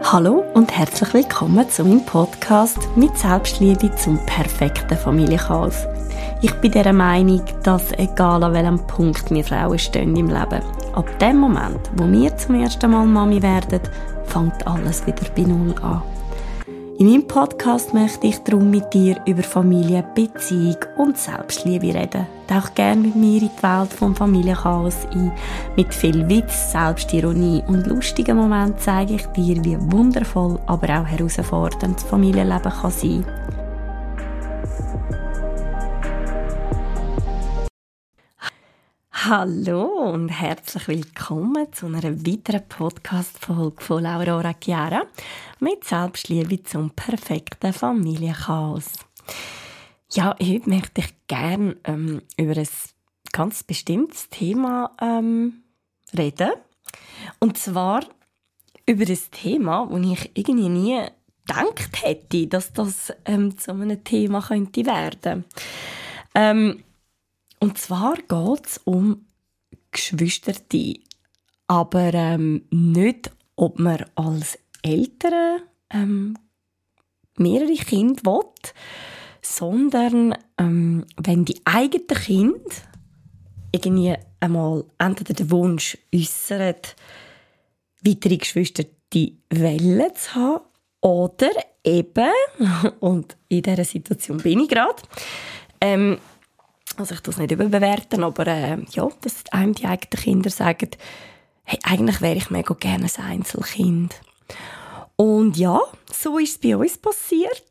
Hallo und herzlich willkommen zu meinem Podcast mit Selbstliebe zum perfekten Familienchaos. Ich bin der Meinung, dass egal an welchem Punkt wir Frauen stehen im Leben, ab dem Moment, wo wir zum ersten Mal Mami werden, fängt alles wieder bei Null an. In meinem Podcast möchte ich darum mit dir über Familie, Beziehung und Selbstliebe reden. Tauch gerne mit mir in die Welt vom Familienchaos ein. Mit viel Witz, Selbstironie und lustigen Momenten zeige ich dir, wie wundervoll, aber auch herausfordernd das Familienleben kann sein. Hallo und herzlich willkommen zu einer weiteren Podcast-Folge von Aurora Chiara mit Selbstliebe zum perfekten Familienchaos. Ja, heute möchte ich gerne über ein ganz bestimmtes Thema reden. Und zwar über ein Thema, das ich irgendwie nie gedacht hätte, dass das zu einem Thema könnte werden. Und zwar geht es um Geschwisterte. Aber nicht, ob man als Eltern mehrere Kinder will, sondern wenn die eigenen Kinder irgendwie einmal entweder den Wunsch äußern, weitere Geschwisterte Wellen zu haben, oder eben, und in dieser Situation bin ich gerade, also ich tue es nicht überbewerten, aber dass einem die eigenen Kinder sagen, hey, eigentlich wäre ich mega gerne ein Einzelkind. Und ja, so ist es bei uns passiert,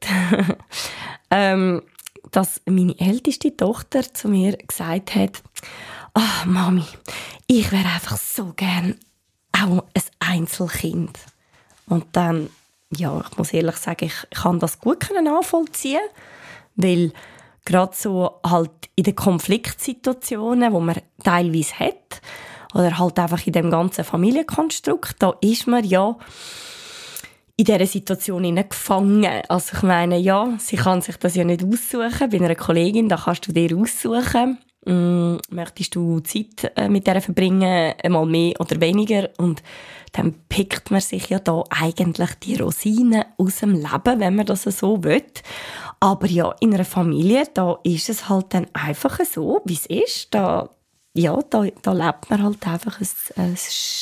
dass meine älteste Tochter zu mir gesagt hat, Mami, ich wäre einfach so gern auch ein Einzelkind. Und dann, ja, ich muss ehrlich sagen, ich kann das gut nachvollziehen, weil gerade so halt in den Konfliktsituationen, die man teilweise hat, oder halt einfach in dem ganzen Familienkonstrukt, da ist man ja in dieser Situation gefangen. Also ich meine, ja, sie kann sich das ja nicht aussuchen. Bei einer Kollegin, da kannst du dir aussuchen, möchtest du Zeit mit der verbringen, einmal mehr oder weniger. Und dann pickt man sich ja da eigentlich die Rosinen aus dem Leben, wenn man das so will. Aber ja, in einer Familie, da ist es halt dann einfach so, wie es ist. Da lebt man halt einfach ein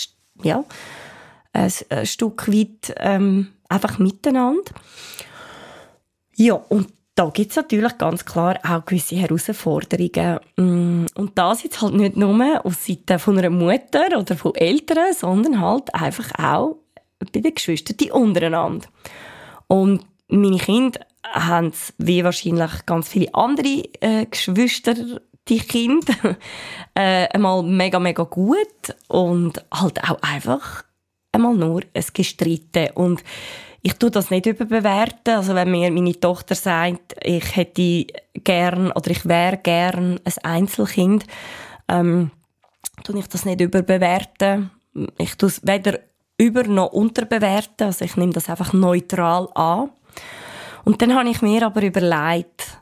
Stück weit einfach miteinander. Ja, und da gibt es natürlich ganz klar auch gewisse Herausforderungen. Und das jetzt halt nicht nur aus Seite von einer Mutter oder von Eltern, sondern halt einfach auch bei den Geschwistern untereinander. Und meine Kinder haben es, wie wahrscheinlich ganz viele andere Geschwister, die Kinder, einmal mega, mega gut und halt auch einfach einmal nur ein Gestritten. Und ich tue das nicht überbewerten. Also wenn mir meine Tochter sagt, ich hätte gern oder ich wäre gern ein Einzelkind, tue ich das nicht überbewerten. Ich tue es weder über- noch unterbewerten. Also ich nehme das einfach neutral an. Und dann habe ich mir aber überlegt,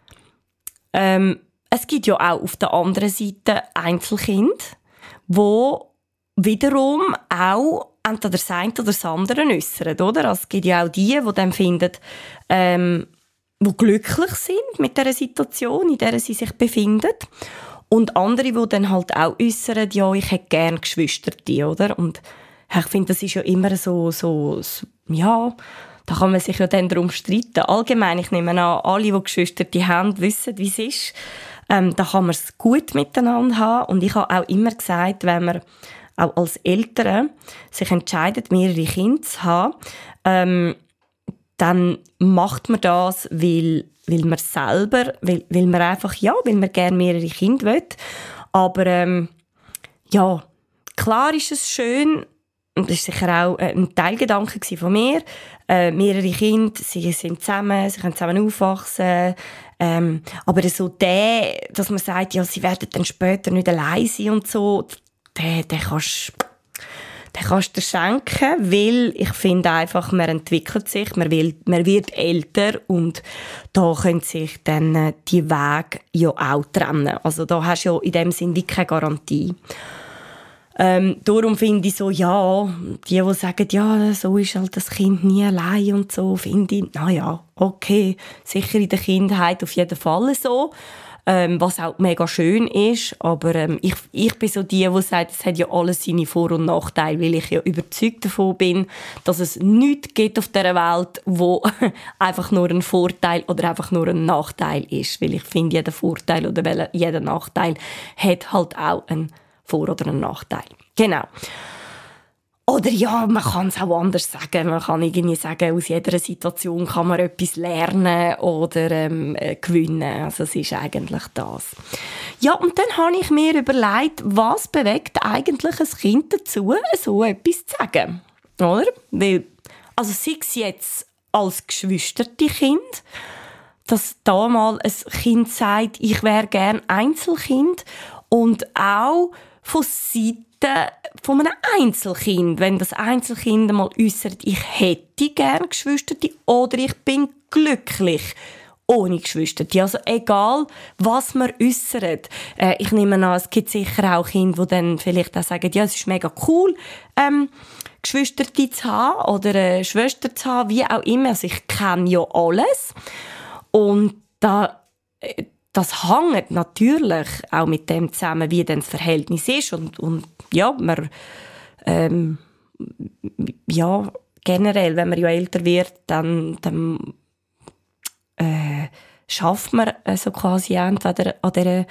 es gibt ja auch auf der anderen Seite Einzelkinder, wo wiederum auch entweder das eine oder das andere äußern, oder? Also es gibt ja auch die dann finden, die glücklich sind mit der Situation, in der sie sich befinden. Und andere, die dann halt auch äußern, ja, ich hätte gerne Geschwisterte, oder? Und ich finde, das ist ja immer so, ja, da kann man sich ja dann darum streiten. Allgemein, ich nehme an, alle, die Geschwisterte haben, wissen, wie es ist. Da kann man es gut miteinander haben. Und ich habe auch immer gesagt, wenn man auch als Eltern sich entscheidet, mehrere Kinder zu haben, dann macht man das, weil man selber, weil man einfach, ja, weil man gerne mehrere Kinder will. Aber, ja, klar ist es schön, und das war sicher auch ein Teilgedanke von mir, mehrere Kinder, sie sind zusammen, sie können zusammen aufwachsen, aber so dass man sagt, ja, sie werden dann später nicht allein sein und so, den kannst du dir schenken, weil ich finde einfach, man entwickelt sich, man wird älter und da können sich dann die Wege ja auch trennen. Also da hast du ja in dem Sinn wie keine Garantie. Darum finde ich so, ja, die sagen, ja, so ist halt das Kind nie allein und so, finde ich, naja, okay, sicher in der Kindheit auf jeden Fall so. Was auch mega schön ist, aber ich bin so die sagt, es hat ja alles seine Vor- und Nachteile, weil ich ja überzeugt davon bin, dass es nichts gibt auf dieser Welt, wo einfach nur ein Vorteil oder einfach nur ein Nachteil ist, weil ich finde, jeder Vorteil oder jeder Nachteil hat halt auch einen Vor- oder einen Nachteil. Genau. Oder ja, man kann es auch anders sagen. Man kann irgendwie sagen, aus jeder Situation kann man etwas lernen oder gewinnen. Also es ist eigentlich das. Ja, und dann habe ich mir überlegt, was bewegt eigentlich ein Kind dazu, so etwas zu sagen. Oder? Weil, also sei es jetzt als geschwisterte Kind, dass da mal ein Kind sagt, ich wäre gern Einzelkind, und auch von Seiten von einem Einzelkind, wenn das Einzelkind mal äußert, ich hätte gerne Geschwisterte oder ich bin glücklich ohne Geschwisterte. Also egal, was man äußert. Ich nehme an, es gibt sicher auch Kinder, die dann vielleicht auch sagen, ja, es ist mega cool, Geschwisterte zu haben oder eine Schwester zu haben, wie auch immer. Also ich kenne ja alles. Und das hängt natürlich auch mit dem zusammen, wie dann das Verhältnis ist. Und ja, man, ja, generell, wenn man ja älter wird, dann schafft man so quasi entweder an dieser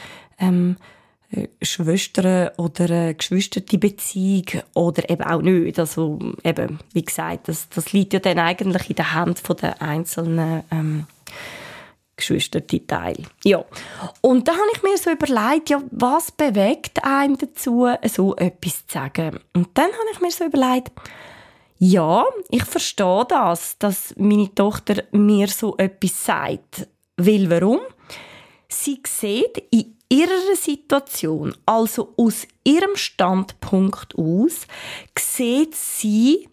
Schwestern- oder Geschwisterbeziehung oder eben auch nicht. Also eben, wie gesagt, das liegt ja dann eigentlich in den Händen der einzelnen Geschwisterteil. Ja. Und da habe ich mir so überlegt, ja, was bewegt einen dazu, so etwas zu sagen? Und dann habe ich mir so überlegt, ja, ich verstehe das, dass meine Tochter mir so etwas sagt. Weil warum? Sie sieht in ihrer Situation, also aus ihrem Standpunkt aus, sieht sie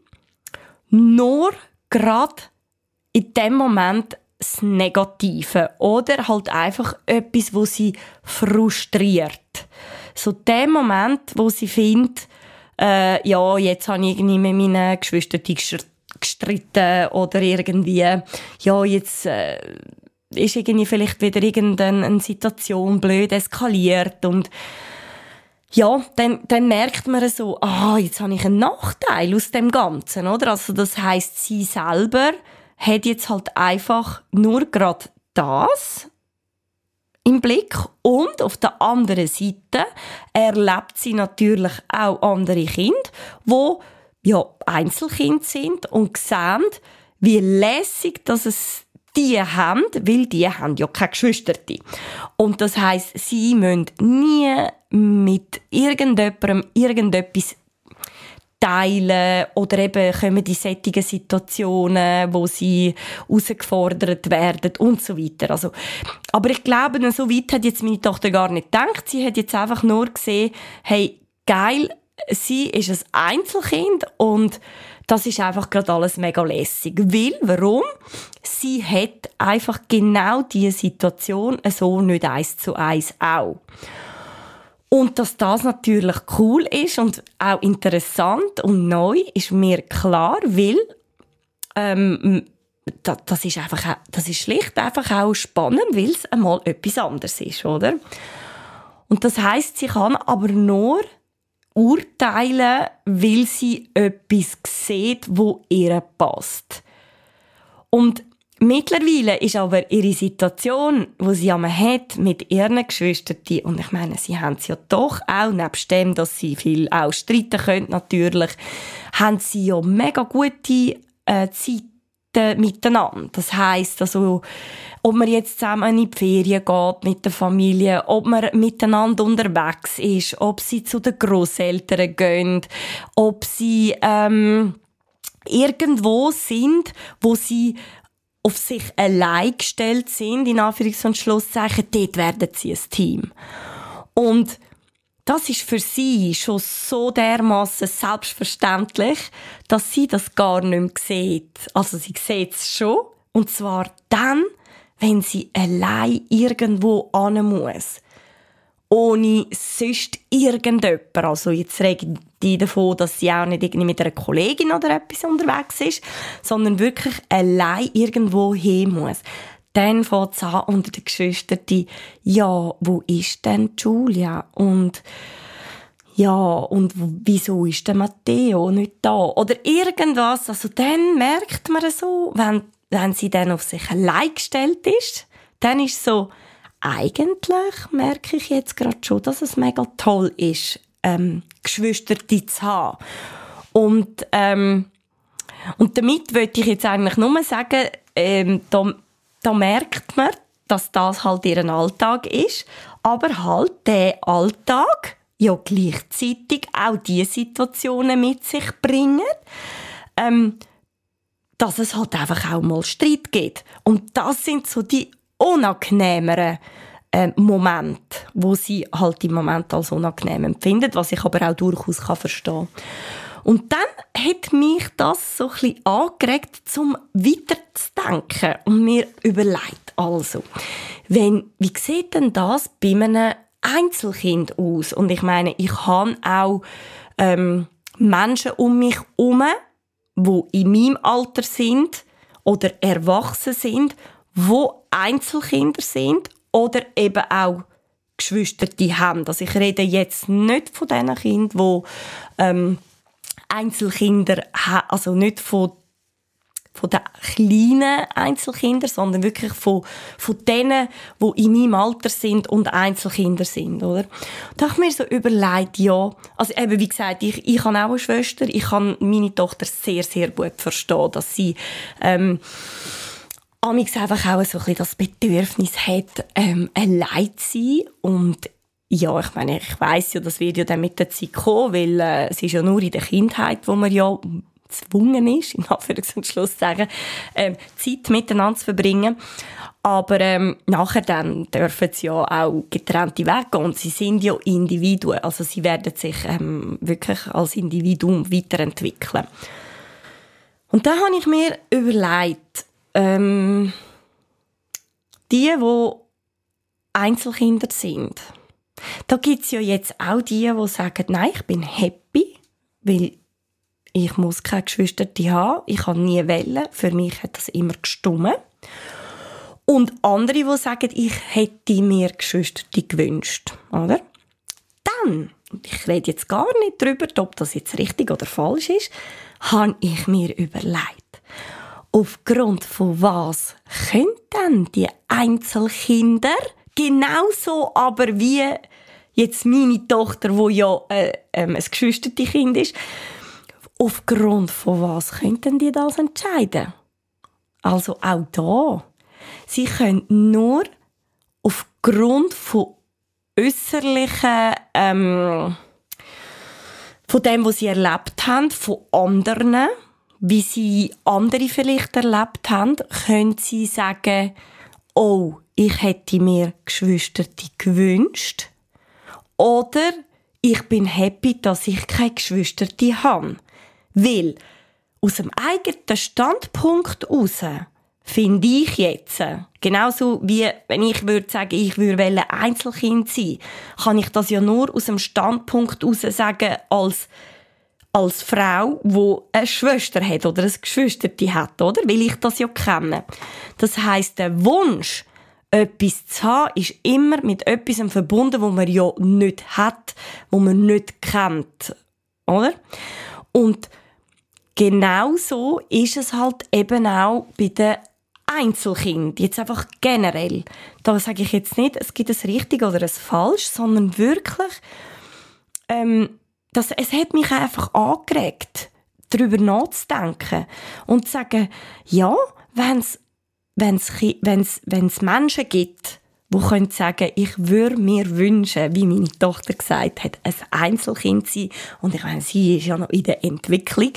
nur gerade in dem Moment das Negative oder halt einfach etwas, wo sie frustriert. So der Moment, wo sie findet, ja, jetzt habe ich irgendwie mit meinen Geschwistern gestritten oder irgendwie, ja, jetzt ist irgendwie vielleicht wieder irgendeine Situation blöd eskaliert und ja, dann merkt man so, jetzt habe ich einen Nachteil aus dem Ganzen, oder? Also das heisst, sie selber hat jetzt halt einfach nur gerade das im Blick und auf der anderen Seite erlebt sie natürlich auch andere Kinder, die ja Einzelkind sind und sehen, wie lässig dass es die haben, weil die haben ja keine Geschwister. Und das heisst, sie müssen nie mit irgendjemandem irgendetwas teilen oder eben kommen in solche Situationen, wo sie herausgefordert werden und so weiter. Also, aber ich glaube, so weit hat jetzt meine Tochter gar nicht gedacht. Sie hat jetzt einfach nur gesehen, hey, geil, sie ist ein Einzelkind und das ist einfach gerade alles mega lässig. Weil, warum? Sie hat einfach genau diese Situation so nicht 1:1 auch. Und dass das natürlich cool ist und auch interessant und neu, ist mir klar, weil das ist schlicht einfach auch spannend, weil es einmal etwas anderes ist, oder? Und das heisst, sie kann aber nur urteilen, weil sie etwas sieht, wo ihr passt. Und mittlerweile ist aber ihre Situation, die sie hat mit ihren Geschwistern, und ich meine, sie haben es ja doch auch, nebst dem, dass sie viel auch streiten können, natürlich, haben sie ja mega gute Zeiten miteinander. Das heisst, also, ob man jetzt zusammen in die Ferien geht mit der Familie, ob man miteinander unterwegs ist, ob sie zu den Grosseltern gehen, ob sie irgendwo sind, wo sie auf sich allein gestellt sind, in Anführungs- und Schlusszeichen, dort werden sie ein Team. Und das ist für sie schon so dermassen selbstverständlich, dass sie das gar nicht mehr sieht. Also sie sieht es schon, und zwar dann, wenn sie allein irgendwo hin muss. ohne sonst irgendjemand. Also jetzt rede ich davon, dass sie auch nicht irgendwie mit einer Kollegin oder etwas unterwegs ist, sondern wirklich allein irgendwo hin muss. Dann fängt es an unter den Geschwistern, ja, wo ist denn Julia? Und wieso ist der Matteo nicht da? Oder irgendwas. Also dann merkt man so, wenn sie dann auf sich allein gestellt ist, dann ist so, eigentlich merke ich jetzt gerade schon, dass es mega toll ist, Geschwister zu haben. Und damit wollte ich jetzt eigentlich nur sagen, da merkt man, dass das halt ihr Alltag ist, aber halt der Alltag ja gleichzeitig auch die Situationen mit sich bringen, dass es halt einfach auch mal Streit gibt. Und das sind so die unangenehmeren Momente, wo sie halt im Moment als unangenehm empfindet, was ich aber auch durchaus verstehen kann. Und dann hat mich das so ein bisschen angeregt, um weiterzudenken und mir überlegt, also, wie sieht denn das bei einem Einzelkind aus? Und ich meine, ich habe auch Menschen um mich herum, die in meinem Alter sind oder erwachsen sind, die Einzelkinder sind oder eben auch Geschwister, die haben. Also ich rede jetzt nicht von diesen Kindern, die Einzelkinder haben, also nicht von den kleinen Einzelkindern, sondern wirklich von denen, die in meinem Alter sind und Einzelkinder sind, oder? Da habe ich mir so überlegt, ja, also eben, wie gesagt, ich habe auch eine Schwester, ich kann meine Tochter sehr, sehr gut verstehen, dass sie amigs einfach auch so ein bisschen das Bedürfnis hat, allein zu sein. Und ja, ich meine, ich weiss ja, das wird ja dann mit der Zeit kommen, weil es ist ja nur in der Kindheit, wo man ja gezwungen ist, in Anführungs- und Schluss zu sagen, Zeit miteinander zu verbringen. Aber nachher dann dürfen sie ja auch getrennte Wege gehen. Und sie sind ja Individuen. Also sie werden sich wirklich als Individuum weiterentwickeln. Und dann habe ich mir überlegt, die Einzelkinder sind, da gibt es ja jetzt auch die sagen, nein, ich bin happy, weil ich muss keine Geschwister haben, ich kann nie wählen, für mich hat das immer gestimmt. Und andere, die sagen, ich hätte mir Geschwister gewünscht, oder? Dann, ich rede jetzt gar nicht darüber, ob das jetzt richtig oder falsch ist, habe ich mir überlegt, aufgrund von was können denn die Einzelkinder genauso aber wie jetzt meine Tochter, wo ja ein Geschwisterkind ist, aufgrund von was könnten die das entscheiden? Also auch da. Sie können nur aufgrund von äusserlichen, von dem, was sie erlebt haben, von anderen, wie sie andere vielleicht erlebt haben, können sie sagen, oh, ich hätte mir Geschwister gewünscht. Oder ich bin happy, dass ich keine Geschwister habe. Weil aus dem eigenen Standpunkt heraus finde ich jetzt, genauso wie wenn ich würde sagen, ich würde Einzelkind sein, kann ich das ja nur aus dem Standpunkt heraus sagen, als Frau, die eine Schwester hat oder ein Geschwisterti hat, oder? Weil ich das ja kenne. Das heisst, der Wunsch, etwas zu haben, ist immer mit etwas verbunden, wo man ja nicht hat, wo man nicht kennt, oder? Und genauso ist es halt eben auch bei den Einzelkind, jetzt einfach generell. Da sage ich jetzt nicht, es gibt ein richtig oder ein falsch, sondern wirklich, es hat mich einfach angeregt, darüber nachzudenken und zu sagen, ja, wenn es Menschen gibt, die können sagen, ich würde mir wünschen, wie meine Tochter gesagt hat, ein Einzelkind sein, und ich meine, sie ist ja noch in der Entwicklung,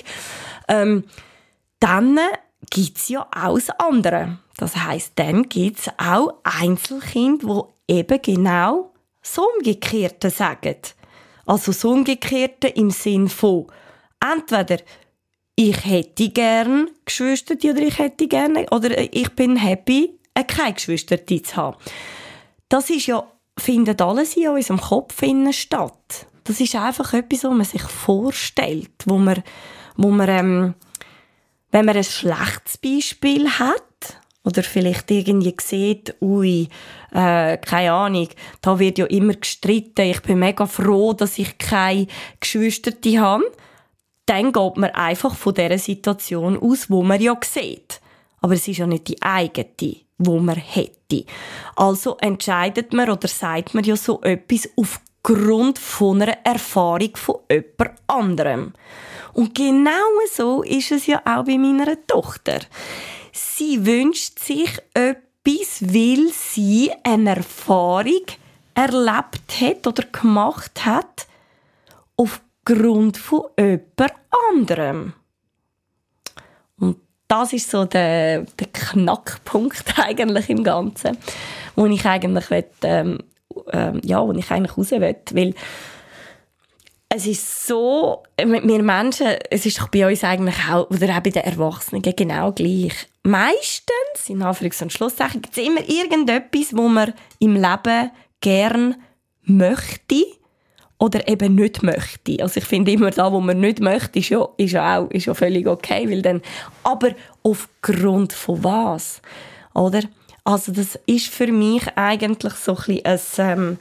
dann gibt es ja auch das andere. Das heisst, dann gibt es auch Einzelkinder, die eben genau das Umgekehrte sagen. Also das Umgekehrte im Sinn von entweder ich hätte gern Geschwister oder ich bin happy, keine Geschwister zu haben. Das ist ja findet alles in unserem Kopf statt. Das ist einfach etwas, was man sich vorstellt, wo man wenn man ein schlechtes Beispiel hat, oder vielleicht irgendwie sieht, keine Ahnung, da wird ja immer gestritten, ich bin mega froh, dass ich keine Geschwisterte habe, dann geht man einfach von dieser Situation aus, wo man ja sieht. Aber es ist ja nicht die eigene, die man hätte. Also entscheidet man oder sagt man ja so etwas aufgrund von einer Erfahrung von jemand anderem. Und genau so ist es ja auch bei meiner Tochter. Sie wünscht sich etwas, weil sie eine Erfahrung erlebt hat oder gemacht hat aufgrund von jemand anderem. Und das ist so der Knackpunkt eigentlich im Ganzen, wo ich eigentlich wo ich eigentlich raus will, weil es ist so, wir Menschen, es ist doch bei uns eigentlich auch, oder auch bei den Erwachsenen genau gleich. Meistens, in Anführungs- und Schlusszeichen, gibt es immer irgendetwas, wo man im Leben gern möchte oder eben nicht möchte. Also ich finde immer, da, wo man nicht möchte, ist ja völlig okay, weil dann, aber aufgrund von was, oder? Also das ist für mich eigentlich so ein bisschen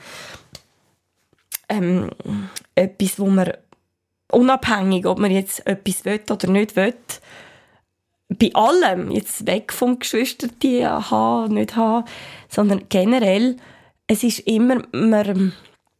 etwas, wo man unabhängig, ob man jetzt etwas will oder nicht will, bei allem, jetzt weg vom Geschwisterti haben, nicht haben, sondern generell, es ist immer, man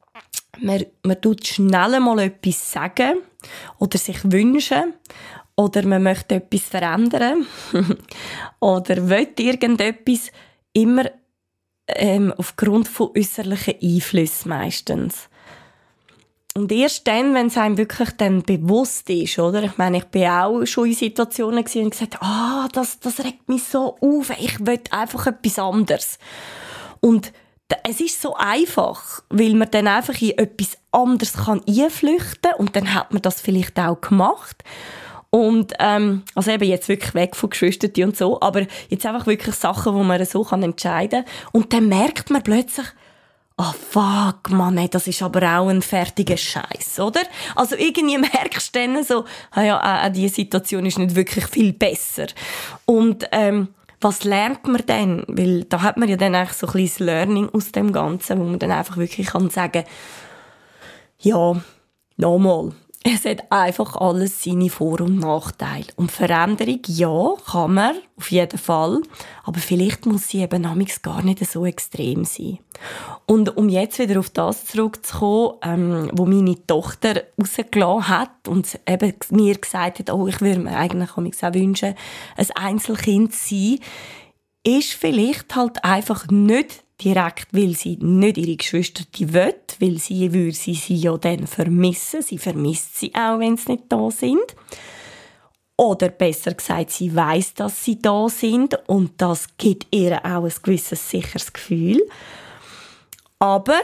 tut schnell mal etwas sagen oder sich wünschen oder man möchte etwas verändern oder will irgendetwas immer aufgrund von äußerlichen Einflüssen meistens. Und erst dann, wenn es einem wirklich dann bewusst ist, oder? Ich meine, ich bin auch schon in Situationen gewesen und gesagt, das regt mich so auf, ich will einfach etwas anderes. Und es ist so einfach, weil man dann einfach in etwas anderes einflüchten kann und dann hat man das vielleicht auch gemacht. Und, also eben jetzt wirklich weg von Geschwistern und so, aber jetzt einfach wirklich Sachen, wo man so entscheiden kann. Und dann merkt man plötzlich, fuck, Mann, ey, das ist aber auch ein fertiger Scheiß, oder? Also irgendwie merkst du dann so, auch diese Situation ist nicht wirklich viel besser. Und was lernt man denn? Weil da hat man ja dann eigentlich so ein kleines Learning aus dem Ganzen, wo man dann einfach wirklich kann sagen, ja, nochmal. Es hat einfach alles seine Vor- und Nachteile. Und Veränderung, ja, kann man, auf jeden Fall. Aber vielleicht muss sie eben manchmal gar nicht so extrem sein. Und um jetzt wieder auf das zurückzukommen, wo meine Tochter rausgelassen hat und eben mir gesagt hat, ich würde mir eigentlich auch wünschen, ein Einzelkind zu sein, ist vielleicht halt einfach nicht direkt, weil sie nicht ihre Geschwister will, weil sie würde sie ja dann vermissen. Sie vermisst sie auch, wenn sie nicht da sind. Oder besser gesagt, sie weiss, dass sie da sind und das gibt ihr auch ein gewisses sicheres Gefühl. Aber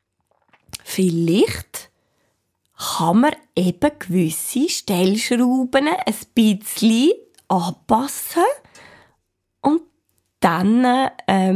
vielleicht kann man eben gewisse Stellschrauben ein bisschen anpassen und dann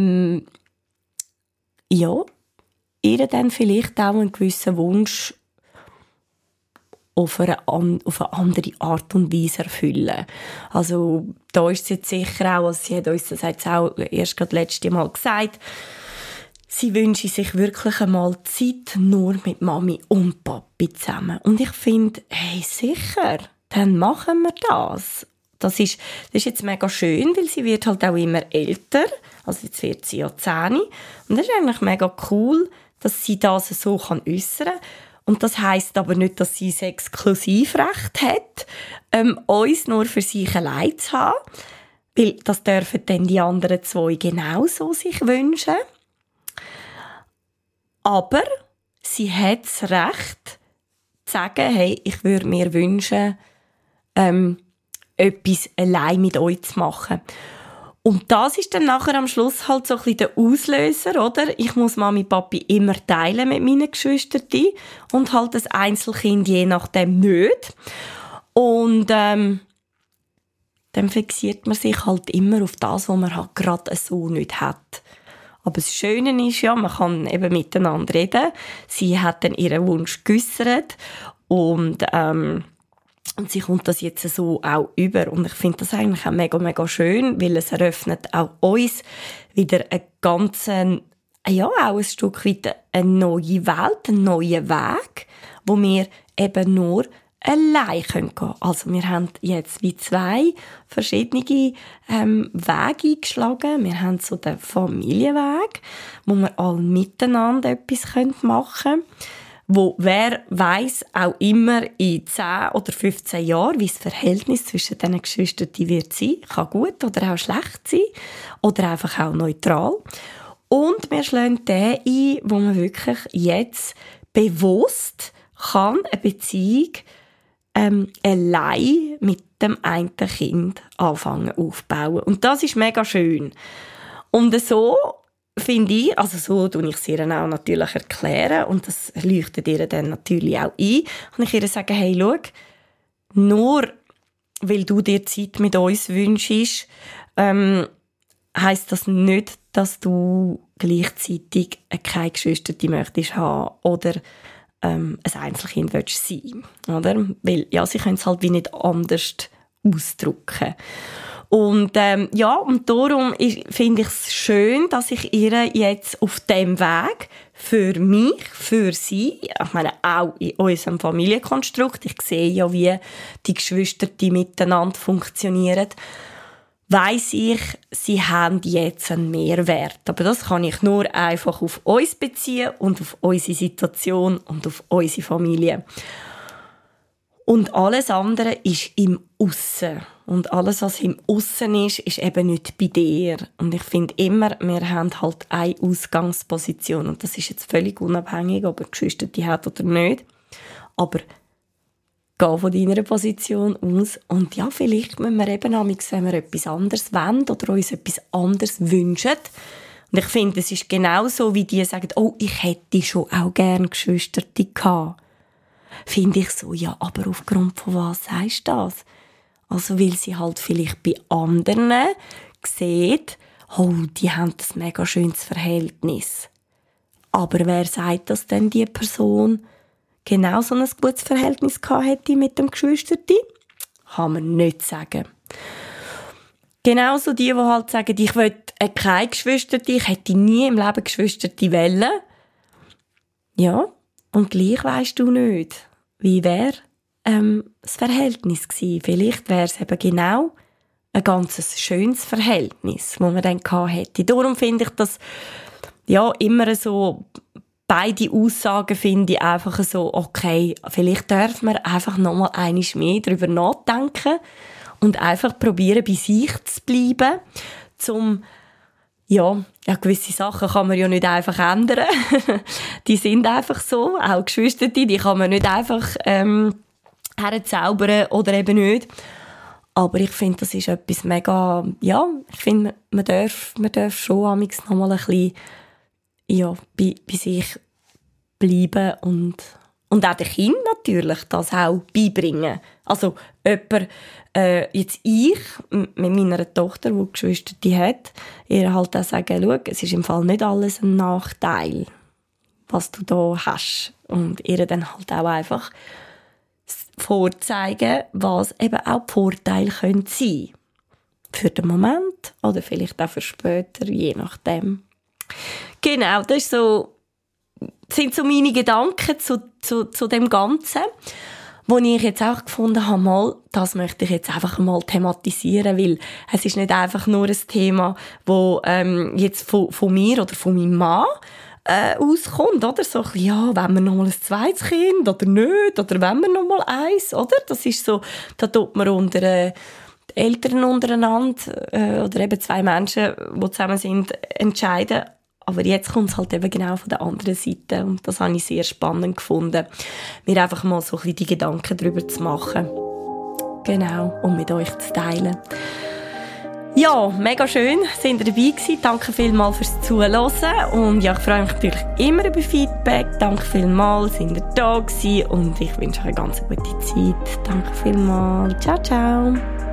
ihr dann vielleicht auch einen gewissen Wunsch auf eine andere Art und Weise erfüllen. Also da ist sie jetzt sicher auch, also sie hat uns das jetzt auch erst gerade letztes Mal gesagt, sie wünsche sich wirklich einmal Zeit nur mit Mami und Papi zusammen. Und ich finde, hey, sicher, dann machen wir das. Das ist jetzt mega schön, weil sie wird halt auch immer älter. Also jetzt wird sie ja 10. Und das ist eigentlich mega cool, dass sie das so äußern kann. Und das heisst aber nicht, dass sie das Exklusivrecht hat, uns nur für sich allein zu haben. Weil das dürfen dann die anderen 2 genauso sich wünschen. Aber sie hat das Recht, zu sagen, hey, ich würde mir wünschen, etwas allein mit euch zu machen. Und das ist dann nachher am Schluss halt so ein bisschen der Auslöser, oder? Ich muss Mami, Papi immer teilen mit meinen Geschwistern und halt das Einzelkind je nachdem nicht. Und dann fixiert man sich halt immer auf das, was man halt gerade so nicht hat. Aber das Schöne ist ja, man kann eben miteinander reden. Sie hat dann ihren Wunsch geäussert und sie kommt das jetzt so auch über. Und ich finde das eigentlich auch mega, mega schön, weil es eröffnet auch uns wieder einen ganzen, ja, auch ein Stück weit eine neue Welt, einen neuen Weg, wo wir eben nur allein gehen können. Also wir haben jetzt wie 2 verschiedene Wege eingeschlagen. Wir haben so den Familienweg, wo wir alle miteinander etwas machen können, wo wer weiss, auch immer in 10 oder 15 Jahren, wie das Verhältnis zwischen diesen Geschwistern wird sein. Kann gut oder auch schlecht sein oder einfach auch neutral. Und wir schlagen den ein, wo man wirklich jetzt bewusst kann eine Beziehung allein mit dem einen Kind anfangen aufbauen. Und das ist mega schön. Und so finde ich, also so tue ich es ihr auch natürlich erklären und das leuchtet ihr dann natürlich auch ein. Und ich ihr sage, hey, schau, nur weil du dir Zeit mit uns wünschst, heisst das nicht, dass du gleichzeitig keine Geschwister möchtest haben oder ein Einzelkind willst sein, oder? Weil, ja, sie können es halt wie nicht anders ausdrücken. Und, und darum finde ich es schön, dass ich ihr jetzt auf dem Weg für mich, für sie, ich meine, auch in unserem Familienkonstrukt, ich sehe ja, wie die Geschwister, die miteinander funktionieren, weiss ich, sie haben jetzt einen Mehrwert. Aber das kann ich nur einfach auf uns beziehen und auf unsere Situation und auf unsere Familie. Und alles andere ist im Aussen. Und alles, was im Aussen ist eben nicht bei dir. Und ich finde immer, wir haben halt eine Ausgangsposition. Und das ist jetzt völlig unabhängig, ob eine Geschwister die hat oder nicht. Aber geh von deiner Position aus. Und ja, vielleicht müssen wir eben, wenn wir etwas anderes wollen oder uns etwas anderes wünschen. Und ich finde, es ist genauso, wie die sagen, oh, ich hätte schon auch gerne Geschwister gehabt. Finde ich so, ja, aber aufgrund von was sagst du das? Also, weil sie halt vielleicht bei anderen sieht, oh, die haben das mega schönes Verhältnis. Aber wer sagt, dass denn die Person genau so ein gutes Verhältnis gehabt hätte mit dem Geschwisterti? Kann man nicht sagen. Genauso die halt sagen, ich will keine Geschwisterti, ich hätte nie im Leben Geschwisterti wollen. Ja, und gleich weisst du nicht, wie wäre das Verhältnis gewesen. Vielleicht wäre es eben genau ein ganz schönes Verhältnis, das man dann gehabt hätte. Darum finde ich das ja immer so, beide Aussagen finde ich einfach so, okay, vielleicht dürfen wir einfach nochmal einmal mehr darüber nachdenken und einfach probieren, bei sich zu bleiben, ja, gewisse Sachen kann man ja nicht einfach ändern. Die sind einfach so, auch Geschwister, die kann man nicht einfach herzaubern oder eben nicht. Aber ich finde, das ist etwas mega, ja, ich finde, man darf schon amigs noch mal ein bisschen, ja, bei sich bleiben und auch den Kindern natürlich das auch beibringen. Also jemand, jetzt ich, mit meiner Tochter, die Geschwister die hat, ihr halt auch sagen, schau, es ist im Fall nicht alles ein Nachteil, was du da hast. Und ihr dann halt auch einfach vorzeigen, was eben auch die Vorteile können sein. Für den Moment oder vielleicht auch für später, je nachdem. Genau, das sind so meine Gedanken zu dem Ganzen, wo ich jetzt auch gefunden habe, mal, das möchte ich jetzt einfach mal thematisieren, weil es ist nicht einfach nur ein Thema, wo jetzt von mir oder von meinem Mann auskommt, oder? So, ja, wollen wir noch mal ein zweites Kind oder nicht? Oder wollen wir noch mal eins, oder? Das ist so, da tut man unter Eltern untereinander oder eben 2 Menschen, die zusammen sind, entscheiden. Aber jetzt kommt es halt eben genau von der anderen Seite. Und das habe ich sehr spannend gefunden, mir einfach mal so ein bisschen die Gedanken darüber zu machen. Genau, um mit euch zu teilen. Ja, mega schön, sind ihr dabei gewesen. Danke vielmals fürs Zuhören. Und ja, ich freue mich natürlich immer über Feedback. Danke vielmals, sind ihr da gewesen. Und ich wünsche euch eine ganz gute Zeit. Danke vielmals. Ciao, ciao.